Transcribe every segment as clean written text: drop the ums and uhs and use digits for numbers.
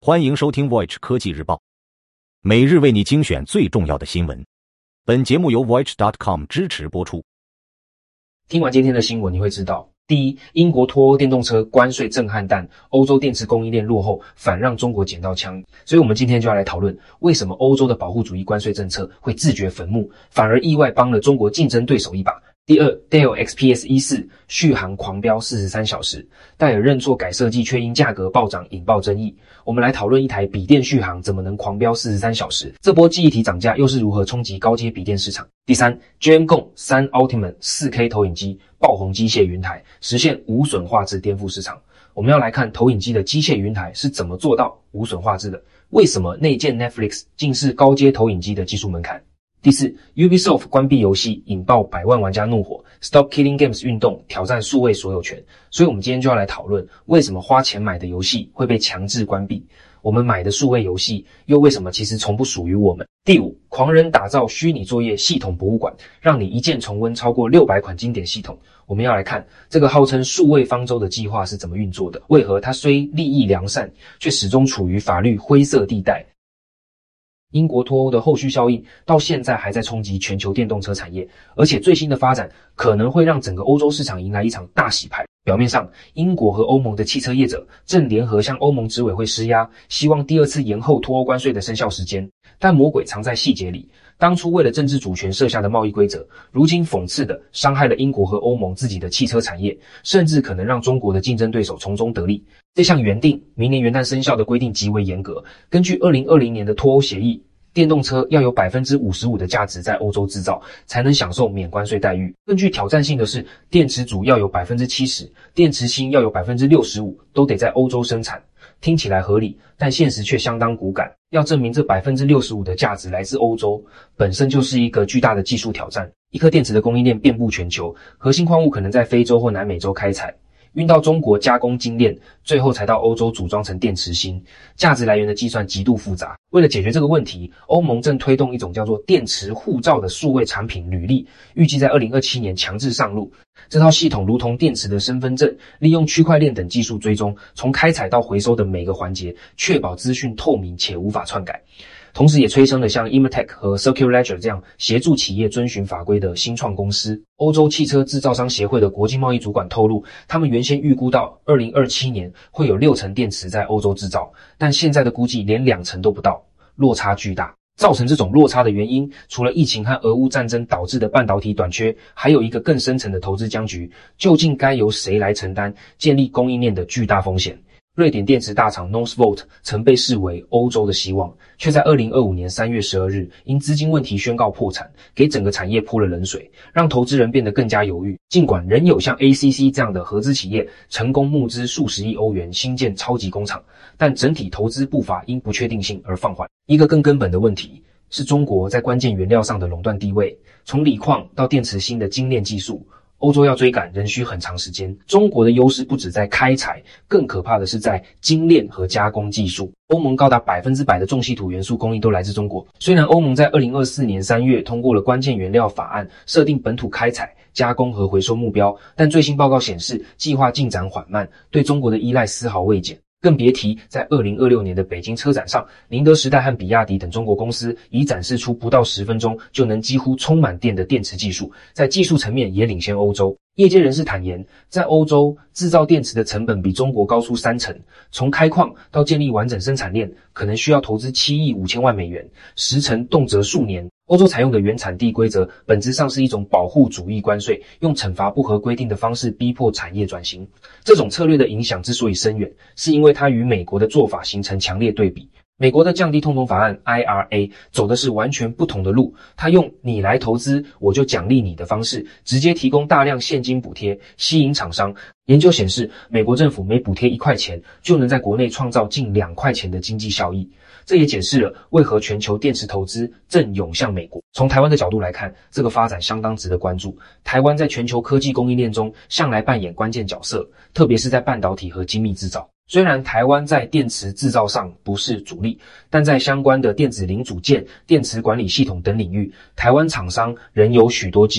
欢迎收听 Voyage 科技日报，每日为你精选最重要的新闻。本节目由 Voyage.com 支持播出。 听完今天的新闻，你会知道，第一，英国脱欧电动车关税震撼弹，欧洲电池供应链落后，反让中国捡到枪。所以我们今天就要来讨论，为什么欧洲的保护主义关税政策会自掘坟墓，反而意外帮了中国竞争对手一把。第二 ，Dell XPS 14续航狂飙43小时，戴尔认错改设计却因价格暴涨引爆争议。我们来讨论一台笔电续航怎么能狂飙43小时，这波记忆体涨价又是如何冲击高阶笔电市场。第三 ，GMGON 3 Ultimate 4K 投影机爆红机械云台，实现无损画质颠覆市场。我们要来看投影机的机械云台是怎么做到无损画质的，为什么内建 Netflix 竟是高阶投影机的技术门槛。第四 ，Ubisoft 关闭游戏引爆100万玩家怒火 ，Stop Killing Games 运动挑战数位所有权。所以我们今天就要来讨论，为什么花钱买的游戏会被强制关闭？我们买的数位游戏又为什么其实从不属于我们？第五，狂人打造虚拟作业系统博物馆，让你一键重温超过600款经典系统。我们要来看这个号称数位方舟的计划是怎么运作的，为何它虽利益良善，却始终处于法律灰色地带。英国脱欧的后续效应到现在还在冲击全球电动车产业，而且最新的发展可能会让整个欧洲市场迎来一场大洗牌。表面上，英国和欧盟的汽车业者正联合向欧盟执委会施压，希望第二次延后脱欧关税的生效时间，但魔鬼藏在细节里。当初为了政治主权设下的贸易规则，如今讽刺的伤害了英国和欧盟自己的汽车产业，甚至可能让中国的竞争对手从中得利。这项原定明年元旦生效的规定极为严格，根据2020年的脱欧协议，电动车要有 55% 的价值在欧洲制造，才能享受免关税待遇。更具挑战性的是，电池组要有 70%， 电池芯要有 65%， 都得在欧洲生产。听起来合理，但现实却相当骨感。要证明这 65% 的价值来自欧洲，本身就是一个巨大的技术挑战。一颗电池的供应链遍布全球，核心矿物可能在非洲或南美洲开采，运到中国加工精炼，最后才到欧洲组装成电池芯，价值来源的计算极度复杂。为了解决这个问题，欧盟正推动一种叫做电池护照的数位产品履历，预计在2027年强制上路。这套系统如同电池的身份证，利用区块链等技术追踪从开采到回收的每个环节，确保资讯透明且无法篡改。同时也催生了像 Imertec 和 Circuledger 这样协助企业遵循法规的新创公司。欧洲汽车制造商协会的国际贸易主管透露，他们原先预估到2027年会有60%电池在欧洲制造，但现在的估计连20%都不到，落差巨大。造成这种落差的原因，除了疫情和俄乌战争导致的半导体短缺，还有一个更深层的投资僵局，究竟该由谁来承担建立供应链的巨大风险？瑞典电池大厂 Northvolt 曾被视为欧洲的希望，却在2025年3月12日因资金问题宣告破产，给整个产业泼了冷水，让投资人变得更加犹豫。尽管仍有像 ACC 这样的合资企业成功募资数十亿欧元新建超级工厂，但整体投资步伐因不确定性而放缓。一个更根本的问题是中国在关键原料上的垄断地位，从锂矿到电池芯的精炼技术，欧洲要追赶仍需很长时间。中国的优势不止在开采，更可怕的是在精炼和加工技术。欧盟高达 100% 的重稀土元素供应都来自中国。虽然欧盟在2024年3月通过了关键原料法案，设定本土开采、加工和回收目标，但最新报告显示计划进展缓慢，对中国的依赖丝毫未减。更别提在2026年的北京车展上，宁德时代和比亚迪等中国公司已展示出不到10分钟就能几乎充满电的电池技术，在技术层面也领先欧洲。业界人士坦言，在欧洲制造电池的成本比中国高出30%，从开矿到建立完整生产链，可能需要投资7亿5千万美元，10%动辄数年。欧洲采用的原产地规则本质上是一种保护主义关税，用惩罚不合规定的方式逼迫产业转型。这种策略的影响之所以深远，是因为它与美国的做法形成强烈对比。美国的降低通膨法案 IRA 走的是完全不同的路，它用你来投资我就奖励你的方式，直接提供大量现金补贴，吸引厂商。研究显示，美国政府每补贴1块钱，就能在国内创造近2块钱的经济效益。这也解释了为何全球电池投资正涌向美国。从台湾的角度来看，这个发展相当值得关注。台湾在全球科技供应链中向来扮演关键角色，特别是在半导体和精密制造。虽然台湾在电池制造上不是主力，但在相关的电子零组件、电池管理系统等领域，台湾厂商仍有许多机会。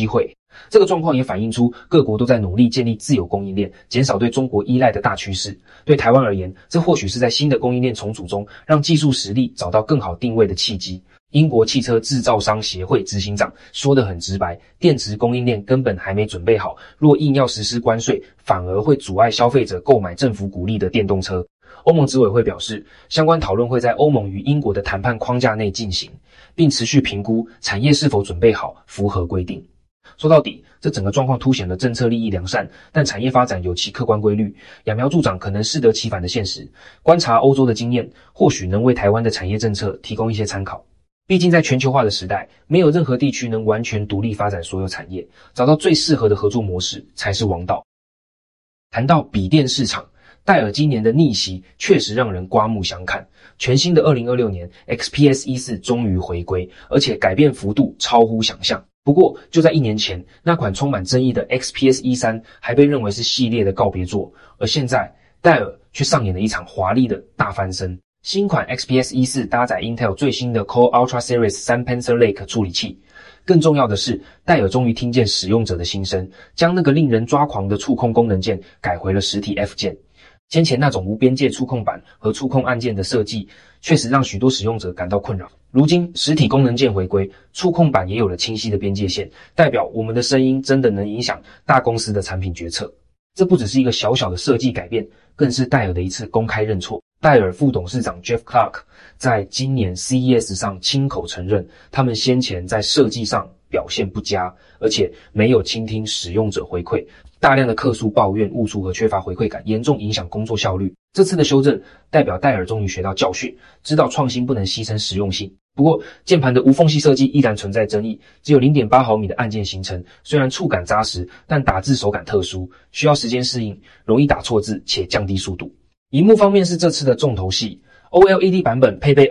这个状况也反映出各国都在努力建立自有供应链，减少对中国依赖的大趋势。对台湾而言，这或许是在新的供应链重组中，让技术实力找到更好定位的契机。英国汽车制造商协会执行长说得很直白，电池供应链根本还没准备好，若硬要实施关税，反而会阻碍消费者购买政府鼓励的电动车。欧盟执委会表示，相关讨论会在欧盟与英国的谈判框架内进行，并持续评估产业是否准备好符合规定。说到底，这整个状况凸显了政策利益良善，但产业发展有其客观规律，揠苗助长可能适得其反的现实。观察欧洲的经验，或许能为台湾的产业政策提供一些参考。毕竟在全球化的时代，没有任何地区能完全独立发展所有产业，找到最适合的合作模式才是王道。谈到笔电市场，戴尔今年的逆袭确实让人刮目相看。全新的2026年 XPS 14终于回归，而且改变幅度超乎想象。不过就在1年前，那款充满争议的 XPS 13还被认为是系列的告别作，而现在戴尔却上演了一场华丽的大翻身。新款 XPS 14搭载 Intel 最新的 Core Ultra Series 3 Panther Lake 处理器。更重要的是，戴尔终于听见使用者的心声，将那个令人抓狂的触控功能键改回了实体 F 键。先前那种无边界触控板和触控按键的设计，确实让许多使用者感到困扰。如今实体功能键回归，触控板也有了清晰的边界线，代表我们的声音真的能影响大公司的产品决策。这不只是一个小小的设计改变，更是戴尔的一次公开认错。戴尔副董事长 Jeff Clark 在今年 CES 上亲口承认，他们先前在设计上表现不佳，而且没有倾听使用者回馈，大量的客诉抱怨误触和缺乏回馈感，严重影响工作效率。这次的修正代表戴尔终于学到教训，知道创新不能牺牲实用性。不过键盘的无缝隙设计依然存在争议，只有 0.8 毫米的按键行程，虽然触感扎实，但打字手感特殊，需要时间适应，容易打错字且降低速度。萤幕方面是这次的重头戏， OLED 版本配备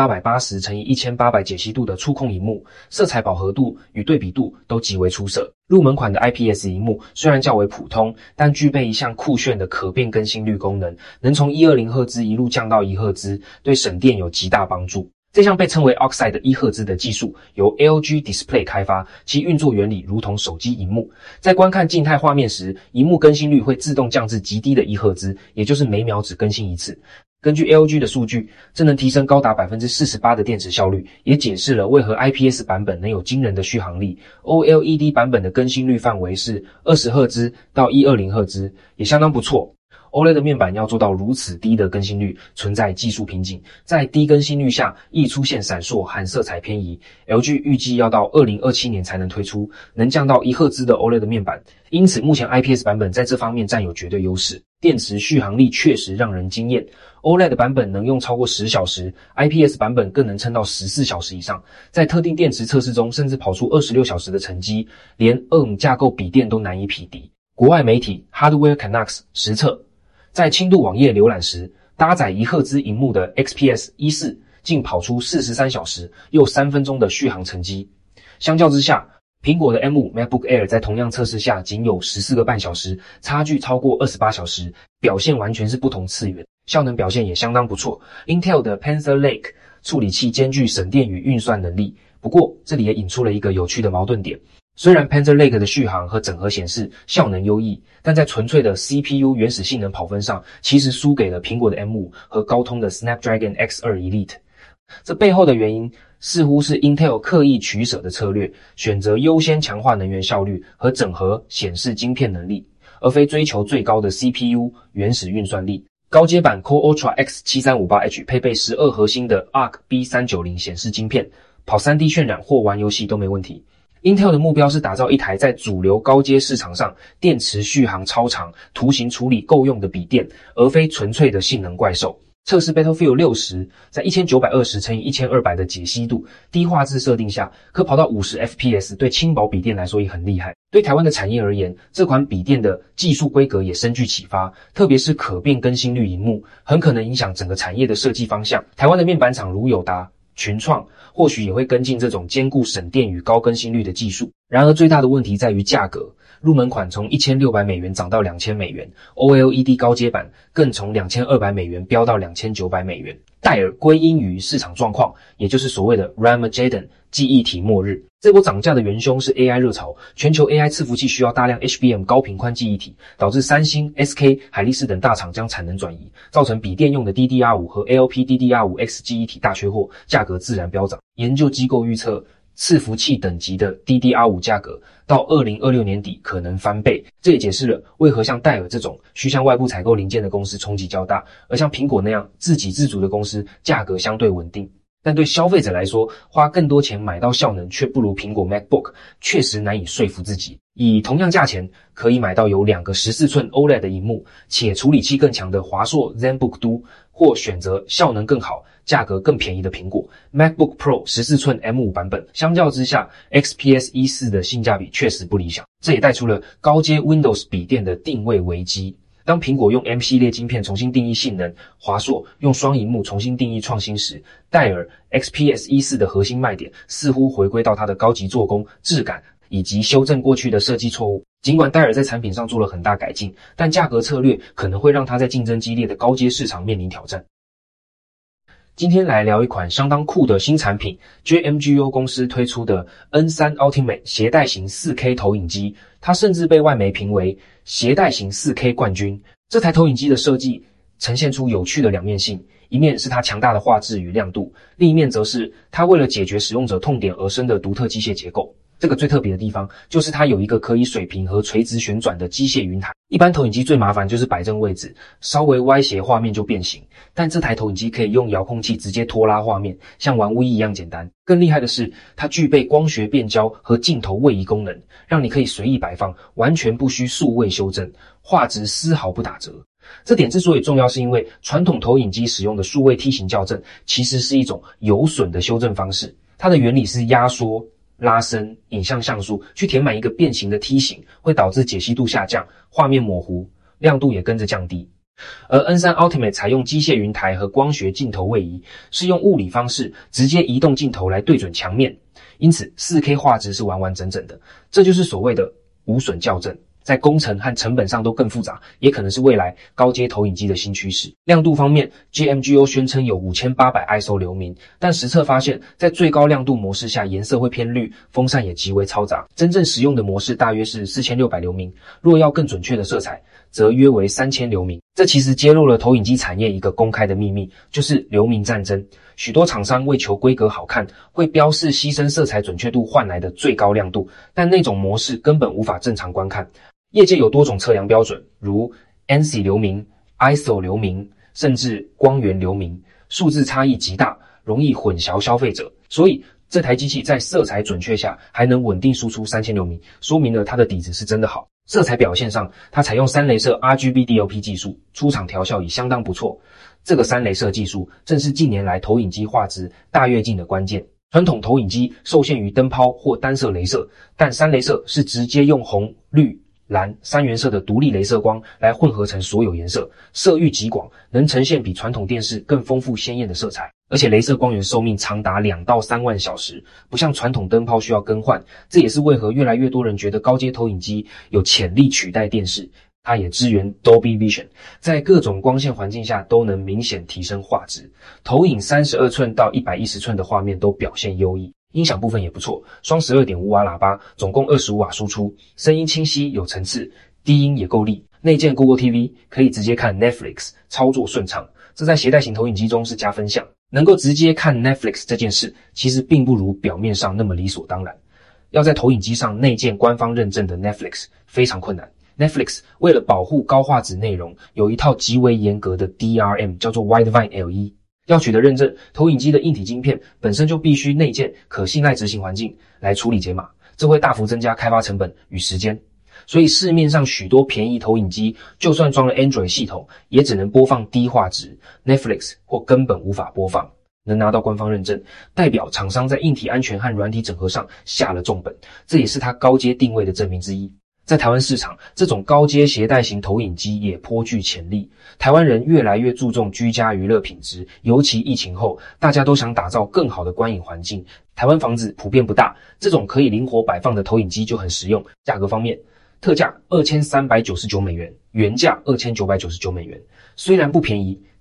2880x1800 解析度的触控萤幕，色彩饱和度与对比度都极为出色。入门款的 IPS 萤幕虽然较为普通，但具备一项酷炫的可变更新率功能，能从 120Hz 一路降到 1Hz， 对省电有极大帮助。这项被称为 Oxide 的 1Hz 的技术由 LG Display 开发，其运作原理如同手机萤幕。在观看静态画面时，萤幕更新率会自动降至极低的 1Hz， 也就是每秒只更新一次。根据 LG 的数据，这能提升高达 48% 的电池效率，也解释了为何 IPS 版本能有惊人的续航力。OLED 版本的更新率范围是 20Hz 到 120Hz， 也相当不错。OLED 面板要做到如此低的更新率，存在技术瓶颈。在低更新率下，易出现闪烁和色彩偏移。LG 预计要到2027年才能推出能降到 1Hz 的 OLED 面板，因此目前 IPS 版本在这方面占有绝对优势。电池续航力确实让人惊艳， OLED 版本能用超过10小时， IPS 版本更能撑到14小时以上，在特定电池测试中甚至跑出26小时的成绩，连 ARM 架构笔电都难以匹敌。国外媒体 Hardware Canucks 实测，在轻度网页浏览时，搭载1Hz 萤幕的 XPS 14竟跑出43小时又3分钟的续航成绩。相较之下，苹果的 M5 MacBook Air 在同样测试下仅有14个半小时，差距超过28小时，表现完全是不同次元，效能表现也相当不错。Intel 的 Panther Lake 处理器兼具省电与运算能力，不过这里也引出了一个有趣的矛盾点。虽然 Panther Lake 的续航和整合显示效能优异，但在纯粹的 CPU 原始性能跑分上，其实输给了苹果的 M5 和高通的 Snapdragon X2 Elite。这背后的原因似乎是 Intel 刻意取舍的策略，选择优先强化能源效率和整合显示晶片能力，而非追求最高的 CPU 原始运算力。高阶版 Core Ultra X7358H 配备12核心的 Arc B390 显示晶片，跑 3D 渲染或玩游戏都没问题。Intel 的目标是打造一台在主流高阶市场上电池续航超长、图形处理够用的笔电，而非纯粹的性能怪兽。测试 Battlefield 60在 1920×1200 的解析度、低画质设定下，可跑到50 FPS， 对轻薄笔电来说也很厉害。对台湾的产业而言，这款笔电的技术规格也深具启发，特别是可变更新率萤幕，很可能影响整个产业的设计方向。台湾的面板厂如友达、群创或许也会跟进这种兼顾省电与高更新率的技术。然而最大的问题在于价格，入门款从$1600涨到$2000， OLED 高阶版更从$2200飙到$2900。戴尔归因于市场状况，也就是所谓的 Ramageddon 记忆体末日。这波涨价的元凶是 AI 热潮，全球 AI 伺服器需要大量 HBM 高频宽记忆体，导致三星、SK、海力士等大厂将产能转移，造成笔电用的 DDR5 和 LPDDR5X 记忆体大缺货，价格自然飙涨。研究机构预测，伺服器等级的 DDR5 价格到2026年底可能翻倍，这也解释了为何像戴尔这种需向外部采购零件的公司冲击较大，而像苹果那样自给自足的公司价格相对稳定。但对消费者来说，花更多钱买到效能却不如苹果 MacBook， 确实难以说服自己。以同样价钱可以买到有2个14寸 OLED 的萤幕，且处理器更强的华硕 ZenBook Duo， 或选择效能更好、价格更便宜的苹果 MacBook Pro 14寸 M5 版本。相较之下 XPS E4 的性价比确实不理想，这也带出了高阶 Windows 笔电的定位危机。当苹果用 M 系列晶片重新定义性能，华硕用双萤幕重新定义创新时，戴尔 XPS E4 的核心卖点似乎回归到它的高级做工、质感以及修正过去的设计错误。尽管戴尔在产品上做了很大改进，但价格策略可能会让它在竞争激烈的高阶市场面临挑战。今天来聊一款相当酷的新产品 ，JMGO 公司推出的 N3 Ultimate 携带型 4K 投影机，它甚至被外媒评为携带型 4K 冠军。这台投影机的设计呈现出有趣的两面性，一面是它强大的画质与亮度，另一面则是它为了解决使用者痛点而生的独特机械结构。这个最特别的地方就是它有一个可以水平和垂直旋转的机械云台。一般投影机最麻烦就是摆正位置，稍微歪斜画面就变形，但这台投影机可以用遥控器直接拖拉画面，像玩 Wii 一样简单。更厉害的是，它具备光学变焦和镜头位移功能，让你可以随意摆放，完全不需数位修正，画质丝毫不打折。这点之所以重要，是因为传统投影机使用的数位梯形校正其实是一种有损的修正方式，它的原理是压缩、拉伸影像像素去填满一个变形的梯形，会导致解析度下降，画面模糊，亮度也跟着降低。而 N3 Ultimate 采用机械云台和光学镜头位移，是用物理方式直接移动镜头来对准墙面，因此 4K 画质是完完整整的，这就是所谓的无损校正。在工程和成本上都更复杂，也可能是未来高阶投影机的新趋势。亮度方面 ，JMGO 宣称有5800 ISO 流明，但实测发现，在最高亮度模式下颜色会偏绿，风扇也极为嘈杂。真正使用的模式大约是4600流明，若要更准确的色彩，则约为3000流明。这其实揭露了投影机产业一个公开的秘密，就是流明战争。许多厂商为求规格好看，会标示牺牲色彩准确度换来的最高亮度，但那种模式根本无法正常观看。业界有多种测量标准，如 ANSI 流明、ISO 流明，甚至光源流明，数字差异极大，容易混淆消费者。所以这台机器在色彩准确下还能稳定输出3000流明，说明了它的底子是真的好。色彩表现上，它采用3雷射 RGB DLP 技术，出厂调效已相当不错。这个3雷射技术正是近年来投影机画质大跃进的关键。传统投影机受限于灯泡或单色雷射，但3雷射是直接用红、绿、蓝3原色的独立雷射光来混合成所有颜色，色域极广，能呈现比传统电视更丰富鲜艳的色彩。而且雷射光源寿命长达2到3万小时，不像传统灯泡需要更换。这也是为何越来越多人觉得高阶投影机有潜力取代电视。它也支援 Dolby Vision， 在各种光线环境下都能明显提升画质。投影32寸到110寸的画面都表现优异。音响部分也不错，双 12.5 瓦喇叭，总共25瓦输出，声音清晰有层次，低音也够力。内建 Google TV， 可以直接看 Netflix， 操作顺畅，这在携带型投影机中是加分项。能够直接看 Netflix 这件事，其实并不如表面上那么理所当然。要在投影机上内建官方认证的 Netflix 非常困难。Netflix 为了保护高画质内容，有一套极为严格的 DRM， 叫做 Widevine LE。要取得认证，投影机的硬体晶片本身就必须内建可信赖执行环境来处理解码，这会大幅增加开发成本与时间。所以市面上许多便宜投影机，就算装了 Android 系统，也只能播放低画质 Netflix 或根本无法播放。能拿到官方认证，代表厂商在硬体安全和软体整合上下了重本，这也是它高阶定位的证明之一。在台湾市场，这种高阶携带型投影机也颇具潜力。台湾人越来越注重居家娱乐品质，尤其疫情后，大家都想打造更好的观影环境。台湾房子普遍不大，这种可以灵活摆放的投影机就很实用。价格方面，特价2399美元，原价2999美元。虽然不便宜，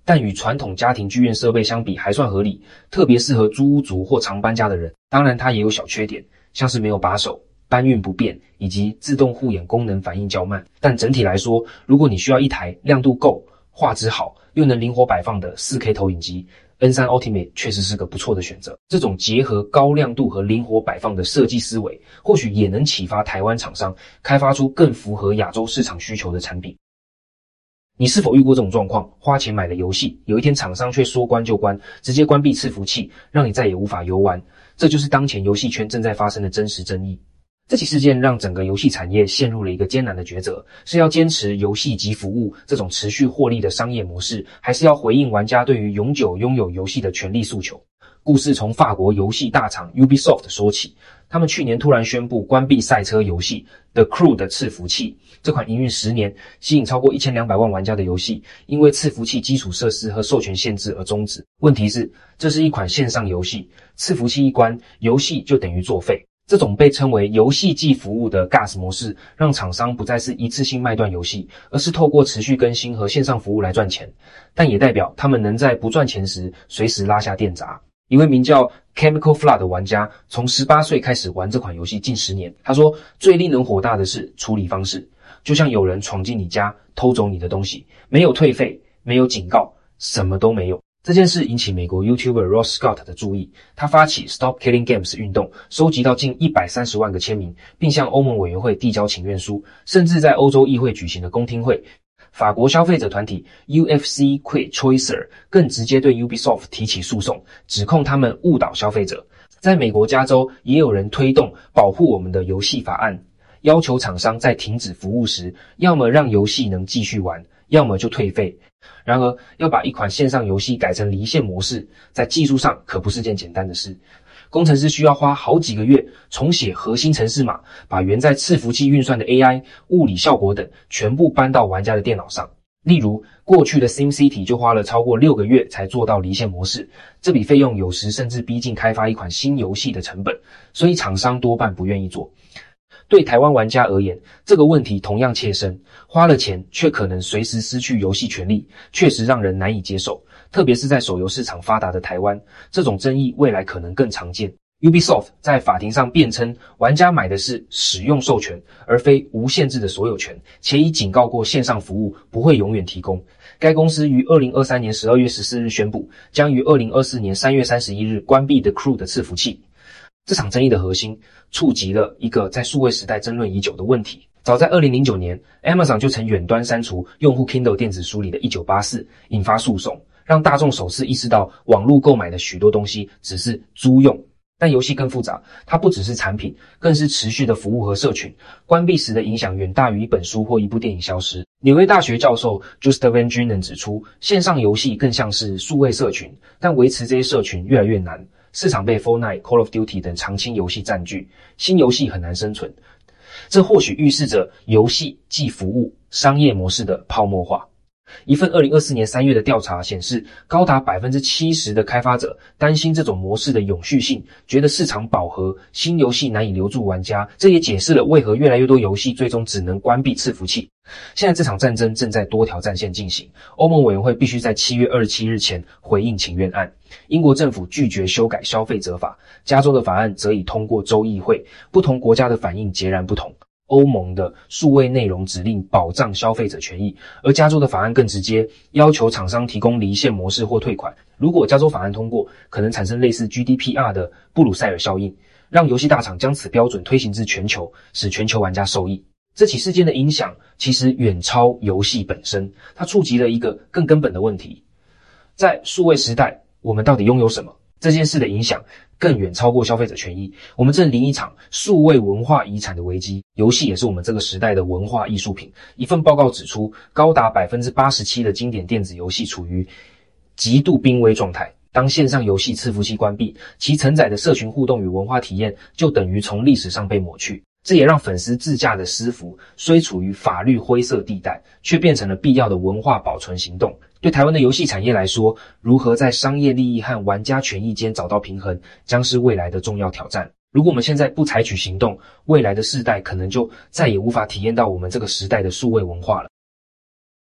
但与传统家庭剧院设备相比还算合理，特别适合租屋族或常搬家的人。当然它也有小缺点，像是没有把手、搬运不便以及自动护眼功能反应较慢。但整体来说，如果你需要一台亮度够、画质好又能灵活摆放的 4K 投影机， N3 Ultimate 确实是个不错的选择。这种结合高亮度和灵活摆放的设计思维，或许也能启发台湾厂商开发出更符合亚洲市场需求的产品。你是否遇过这种状况？花钱买了游戏，有一天厂商却说关就关，直接关闭伺服器，让你再也无法游玩。这就是当前游戏圈正在发生的真实争议。这起事件让整个游戏产业陷入了一个艰难的抉择，是要坚持游戏及服务这种持续获利的商业模式，还是要回应玩家对于永久拥有游戏的权利诉求？故事从法国游戏大厂 Ubisoft 说起，他们去年突然宣布关闭赛车游戏 The Crew 的伺服器。这款营运10年、吸引超过1200万玩家的游戏，因为伺服器基础设施和授权限制而终止。问题是，这是一款线上游戏，伺服器一关，游戏就等于作废。这种被称为游戏即服务的 GaaS 模式，让厂商不再是一次性卖断游戏，而是透过持续更新和线上服务来赚钱。但也代表他们能在不赚钱时随时拉下电闸。一位名叫 Chemical Flood 的玩家从18岁开始玩这款游戏近10年，他说最令人火大的是处理方式，就像有人闯进你家偷走你的东西，没有退费，没有警告，什么都没有。这件事引起美国 YouTuber Ross Scott 的注意，他发起 Stop Killing Games 运动，收集到近130万个签名，并向欧盟委员会递交请愿书，甚至在欧洲议会举行了公听会。法国消费者团体 UFC Quick Choicer 更直接对 Ubisoft 提起诉讼，指控他们误导消费者。在美国加州也有人推动保护我们的游戏法案，要求厂商在停止服务时，要么让游戏能继续玩，要么就退费。然而，要把一款线上游戏改成离线模式，在技术上可不是件简单的事。工程师需要花好几个月重写核心程式码，把原在伺服器运算的 AI、物理效果等全部搬到玩家的电脑上。例如，过去的 SimCity 就花了超过6个月才做到离线模式，这笔费用有时甚至逼近开发一款新游戏的成本，所以厂商多半不愿意做。对台湾玩家而言，这个问题同样切身，花了钱却可能随时失去游戏权利，确实让人难以接受。特别是在手游市场发达的台湾，这种争议未来可能更常见。Ubisoft 在法庭上辩称，玩家买的是使用授权，而非无限制的所有权，且已警告过线上服务不会永远提供。该公司于2023年12月14日宣布，将于2024年3月31日关闭 The Crew 的伺服器。这场争议的核心触及了一个在数位时代争论已久的问题。早在2009年 Amazon 就曾远端删除用户 Kindle 电子书里的1984，引发诉讼，让大众首次意识到网络购买的许多东西只是租用。但游戏更复杂，它不只是产品，更是持续的服务和社群。关闭时的影响远大于一本书或一部电影消失。纽约大学教授 Gustav Van Drunen 指出，线上游戏更像是数位社群，但维持这些社群越来越难。市场被 Fortnite、Call of Duty 等长青游戏占据，新游戏很难生存。这或许预示着游戏即服务商业模式的泡沫化。一份2024年3月的调查显示，高达 70% 的开发者担心这种模式的永续性，觉得市场饱和，新游戏难以留住玩家。这也解释了为何越来越多游戏最终只能关闭伺服器。现在这场战争正在多条战线进行，欧盟委员会必须在7月27日前回应请愿案。英国政府拒绝修改消费者法，加州的法案则已通过州议会，不同国家的反应截然不同。欧盟的数位内容指令保障消费者权益，而加州的法案更直接，要求厂商提供离线模式或退款。如果加州法案通过，可能产生类似 GDPR 的布鲁塞尔效应，让游戏大厂将此标准推行至全球，使全球玩家受益。这起事件的影响其实远超游戏本身，它触及了一个更根本的问题。在数位时代，我们到底拥有什么？这件事的影响更远超过消费者权益。我们正临一场数位文化遗产的危机，游戏也是我们这个时代的文化艺术品。一份报告指出，高达 87% 的经典电子游戏处于极度濒危状态。当线上游戏伺服器关闭，其承载的社群互动与文化体验就等于从历史上被抹去。这也让粉丝自驾的私服虽处于法律灰色地带，却变成了必要的文化保存行动。对台湾的游戏产业来说，如何在商业利益和玩家权益间找到平衡，将是未来的重要挑战。如果我们现在不采取行动，未来的世代可能就再也无法体验到我们这个时代的数位文化了。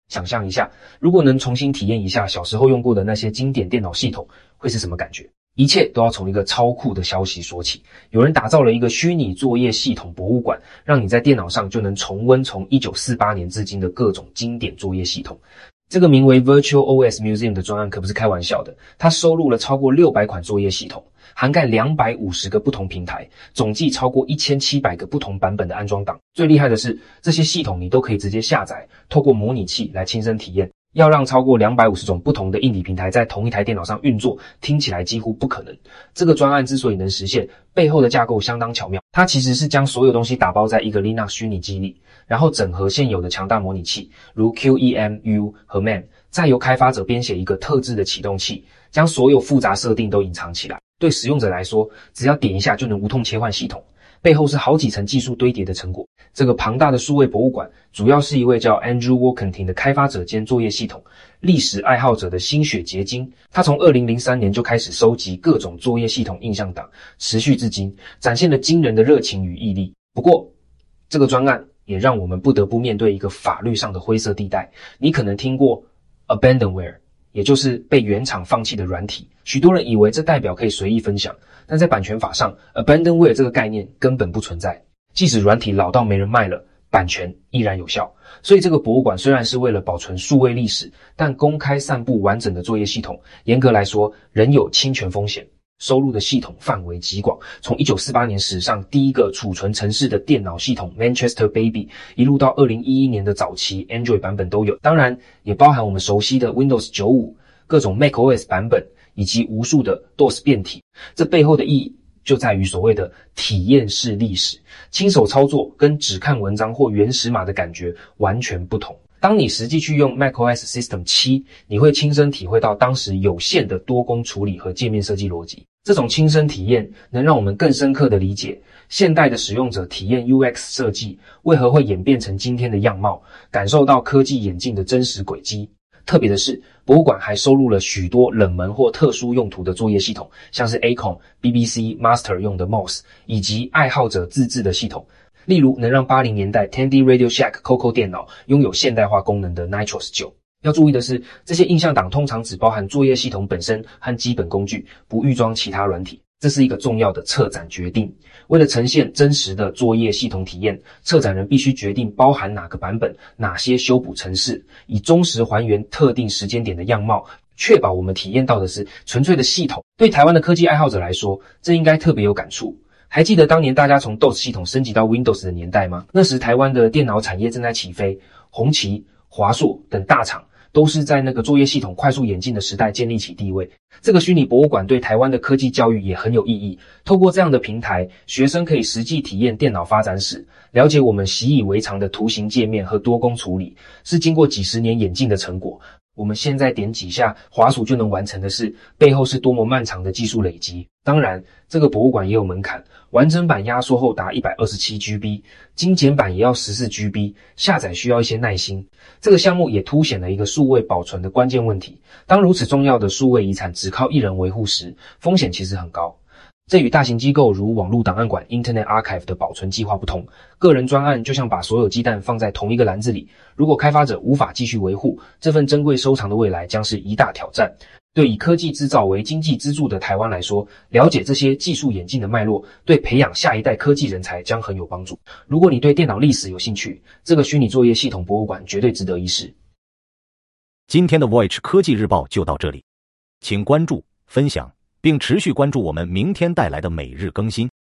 想象一下，如果能重新体验一下小时候用过的那些经典电脑系统，会是什么感觉？一切都要从一个超酷的消息说起。有人打造了一个虚拟作业系统博物馆，让你在电脑上就能重温从1948年至今的各种经典作业系统。这个名为 Virtual OS Museum 的专案可不是开玩笑的，它收录了超过600款作业系统，涵盖250个不同平台，总计超过1700个不同版本的安装档。最厉害的是，这些系统你都可以直接下载，透过模拟器来亲身体验。要让超过250种不同的硬体平台在同一台电脑上运作，听起来几乎不可能。这个专案之所以能实现，背后的架构相当巧妙。它其实是将所有东西打包在一个 Linux 虚拟机里，然后整合现有的强大模拟器，如 QEMU 和 MAM， 再由开发者编写一个特制的启动器，将所有复杂设定都隐藏起来。对使用者来说，只要点一下就能无痛切换系统。背后是好几层技术堆叠的成果。这个庞大的数位博物馆主要是一位叫 Andrew Workington 的开发者兼作业系统历史爱好者的心血结晶。他从2003年就开始收集各种作业系统印象档，持续至今，展现了惊人的热情与毅力。不过，这个专案也让我们不得不面对一个法律上的灰色地带。你可能听过 Abandonware， 也就是被原厂放弃的软体。许多人以为这代表可以随意分享，但在版权法上 Abandonware 这个概念根本不存在。即使软体老到没人卖了，版权依然有效。所以这个博物馆虽然是为了保存数位历史，但公开散布完整的作业系统，严格来说仍有侵权风险。收录的系统范围极广，从1948年史上第一个储存程式的电脑系统 Manchester Baby， 一路到2011年的早期 Android 版本都有，当然也包含我们熟悉的 Windows 95、各种 macOS 版本以及无数的 DOS 变体。这背后的意义就在于所谓的体验式历史，亲手操作跟只看文章或原始码的感觉完全不同。当你实际去用 macOS System 7，你会亲身体会到当时有限的多工处理和界面设计逻辑。这种亲身体验能让我们更深刻地理解现代的使用者体验 UX 设计为何会演变成今天的样貌，感受到科技演进的真实轨迹。特别的是，博物馆还收录了许多冷门或特殊用途的作业系统，像是 Acom、BBC、Master 用的 MOS， 以及爱好者自制的系统。例如能让80年代 Tandy Radio Shack、Coco 电脑拥有现代化功能的 Nitros 9。要注意的是，这些印象档通常只包含作业系统本身和基本工具，不预装其他软体。这是一个重要的策展决定。为了呈现真实的作业系统体验，策展人必须决定包含哪个版本、哪些修补程式，以忠实还原特定时间点的样貌，确保我们体验到的是纯粹的系统。对台湾的科技爱好者来说，这应该特别有感触。还记得当年大家从 DOS 系统升级到 Windows 的年代吗？那时台湾的电脑产业正在起飞，红旗、华硕等大厂都是在那个作业系统快速演进的时代建立起地位。这个虚拟博物馆对台湾的科技教育也很有意义。透过这样的平台，学生可以实际体验电脑发展史，了解我们习以为常的图形界面和多工处理，是经过几十年演进的成果。我们现在点几下滑鼠就能完成的事，背后是多么漫长的技术累积。当然，这个博物馆也有门槛，完整版压缩后达 127GB， 精简版也要 14GB， 下载需要一些耐心。这个项目也凸显了一个数位保存的关键问题。当如此重要的数位遗产只靠一人维护时，风险其实很高。这与大型机构如网络档案馆 Internet Archive 的保存计划不同，个人专案就像把所有鸡蛋放在同一个篮子里，如果开发者无法继续维护，这份珍贵收藏的未来将是一大挑战。对以科技制造为经济支柱的台湾来说，了解这些技术演进的脉络，对培养下一代科技人才将很有帮助。如果你对电脑历史有兴趣，这个虚拟作业系统博物馆绝对值得一试。 今天的 Voyage 科技日报就到这里，请关注、分享并持续关注我们明天带来的每日更新。